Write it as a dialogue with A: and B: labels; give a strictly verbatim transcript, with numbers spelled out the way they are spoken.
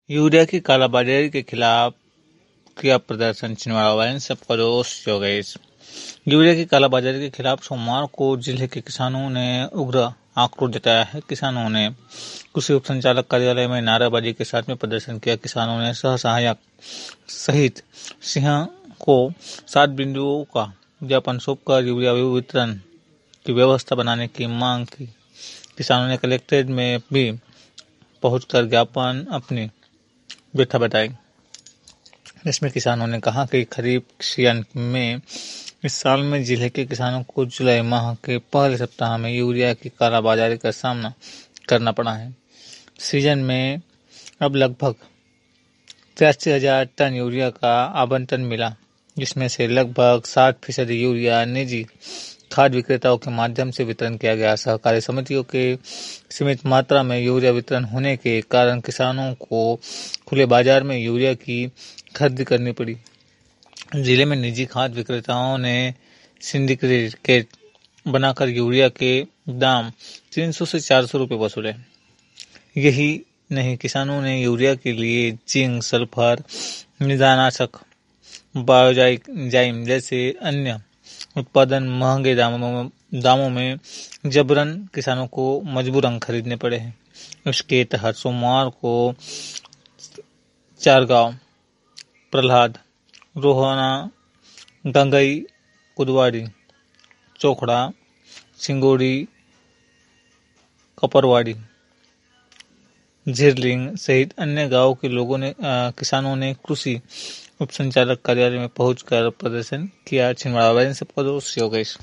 A: Urea की कालाबाजारी के खिलाफ किया प्रदर्शन, छिंदवाड़ा वायन सबका दोस्त योगेश। यूरिया की कालाबाजारी के खिलाफ सोमवार को जिले के किसानों ने उग्र आक्रोश जताया है। किसानों ने कृषि उप संचालक कार्यालय में नारेबाजी के साथ में प्रदर्शन किया। किसानों ने सह सहायक सहित सिंह को सात बिंदुओं का ज्ञापन सौंपकर यूरिया वितरण की व्यवस्था बनाने की मांग की। किसानों ने कलेक्ट्रेट में भी पहुंचकर ज्ञापन अपनी व्यथा बताई। इसमें किसानों ने कहा कि खरीफ सीजन में इस साल में जिले के किसानों को जुलाई माह के पहले सप्ताह में यूरिया की कालाबाजारी का सामना करना पड़ा है। सीजन में अब लगभग तिरासी हजार टन यूरिया का आवंटन मिला, जिसमें से लगभग साठ फीसदी यूरिया निजी खाद विक्रेताओं के माध्यम से वितरण किया गया। सहकारी समितियों के सीमित मात्रा में यूरिया वितरण होने के कारण किसानों को खुले बाजार में यूरिया की खरीदी करनी पड़ी। जिले में निजी खाद विक्रेताओं ने सिंडिकेट बनाकर यूरिया के दाम तीन सौ से चार सौ रुपये वसूले। यही नहीं, किसानों ने यूरिया के लिए जिंक, सल्फर, निदानाशक, बायोजाइम जैसे अन्य उत्पादन महंगे दामों दामों में जबरन किसानों को मजबूरन खरीदने पड़े हैं। इसके तहत सोमवार को चारगांव, प्रहलाद, रोहाना, गंगई, कुदवाड़ी, चोखड़ा, सिंगोड़ी, कपरवाड़ी, झिरलिंग सहित अन्य गांवों के लोगों ने आ, किसानों ने कृषि उप संचालक कार्यालय में पहुंचकर प्रदर्शन किया। छिंदवाड़ा वायन सबका दोस्त योगेश।